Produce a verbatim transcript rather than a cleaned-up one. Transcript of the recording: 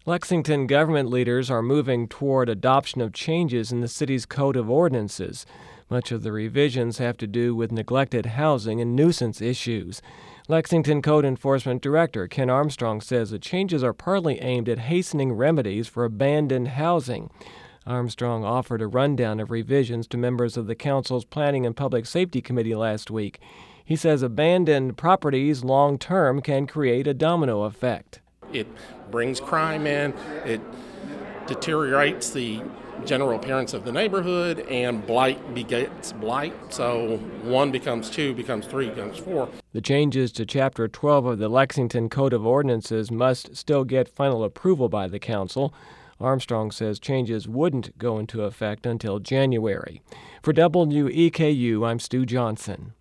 Lexington government leaders are moving toward adoption of changes in the city's code of ordinances. Much of the revisions have to do with neglected housing and nuisance issues. Lexington Code Enforcement Director Ken Armstrong says the changes are partly aimed at hastening remedies for abandoned housing. Armstrong offered a rundown of revisions to members of the council's Planning and Public Safety Committee last week. He says abandoned properties long-term can create a domino effect. It brings crime in, it deteriorates the general appearance of the neighborhood, and blight begets blight. So one becomes two, becomes three, becomes four. The changes to Chapter twelve of the Lexington Code of Ordinances must still get final approval by the council. Armstrong says changes wouldn't go into effect until January. For W E K U, I'm Stu Johnson.